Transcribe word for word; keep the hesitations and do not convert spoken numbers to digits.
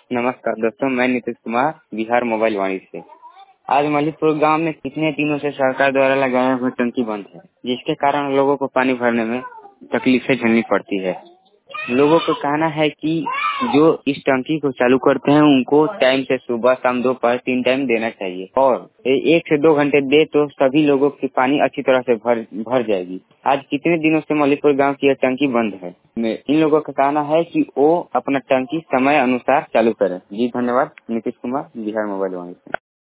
नमस्कार दोस्तों, मैं नीतीश कुमार बिहार मोबाइल वाणी से। आज मलिकपुर गांव में कितने दिनों से सरकार द्वारा लगाया हुआ टंकी बंद है, जिसके कारण लोगों को पानी भरने में तकलीफें झेलनी पड़ती है। लोगों का कहना है कि जो इस टंकी को चालू करते हैं उनको टाइम से सुबह शाम दोपहर तीन टाइम देना चाहिए और एक से दो घंटे दे तो सभी लोगों की पानी अच्छी तरह से भर भर जाएगी। आज कितने दिनों से मलिकपुर गांव की यह टंकी बंद है। इन लोगों का कहना है कि वो अपना टंकी समय अनुसार चालू करें। जी धन्यवाद। नीतीश कुमार, बिहार मोबाइल वाणी से।